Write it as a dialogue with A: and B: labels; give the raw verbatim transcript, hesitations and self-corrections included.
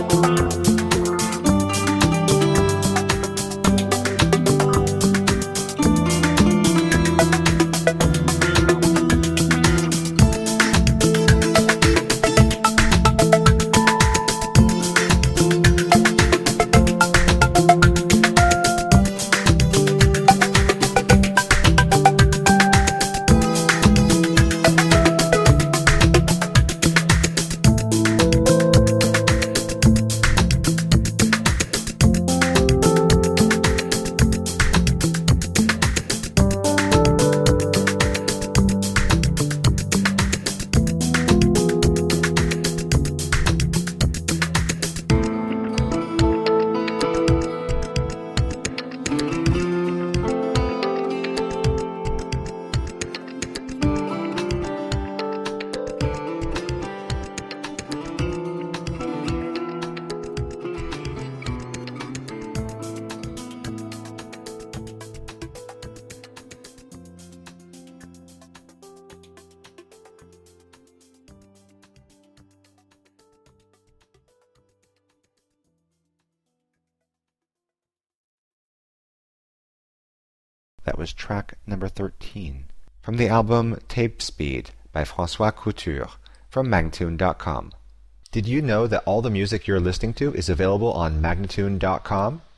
A: That was track number thirteen from the album Tape Speed by François Couture from Magnatune dot com. Did you know that all the music you're listening to is available on Magnatune dot com?